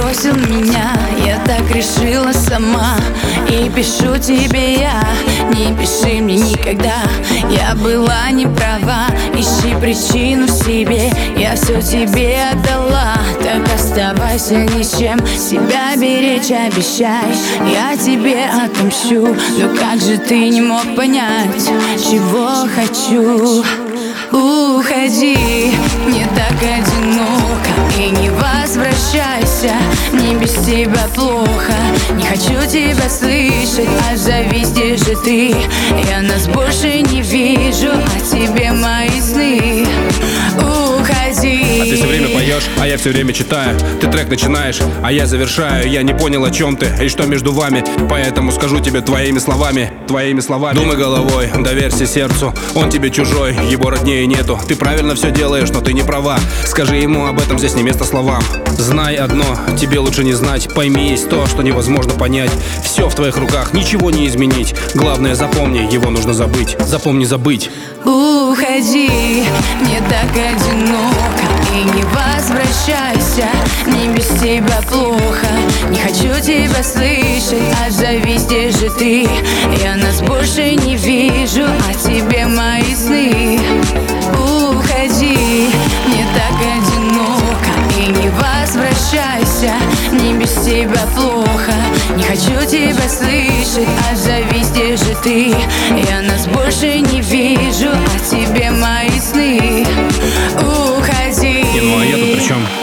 бросил меня, я так решила сама. И пишу тебе я, не пиши мне никогда. Я была не права, ищи причину в себе. Я все тебе отдала, так оставайся ни с чем. Себя беречь обещай, я тебе отомщу. Но как же ты не мог понять, чего хочу? Уходи, мне так одиноко, и не возвращайся. Мне без тебя плохо, не хочу тебя слышать. Отзовись, же ты, я нас больше не вижу, а тебе мои сны. Уходи. А ты все время поешь, а я все время читаю. Ты трек начинаешь, а я завершаю. Я не понял, о чем ты и что между вами, поэтому скажу тебе твоими словами. Думай головой, доверься сердцу. Он тебе чужой, его роднее нету. Ты правильно все делаешь, но ты не права. Скажи ему об этом, здесь не место словам. Знай одно, тебе лучше не знать. Пойми, есть то, что невозможно понять. Все в твоих руках, ничего не изменить. Главное, запомни, его нужно забыть. Запомни забыть. Уходи, мне так одиноко, и не возвращайся. Мне без тебя плохо, не хочу тебя слышать. Отзовись, же ты, я нас больше не вижу, а тебе мои сны. Уходи, мне так одиноко, и не возвращайся. Мне без тебя плохо, не хочу тебя слышать. Отзовись, же ты, я нас больше не вижу, а тебе мои сны. Уходи. Ну а я тут при чем?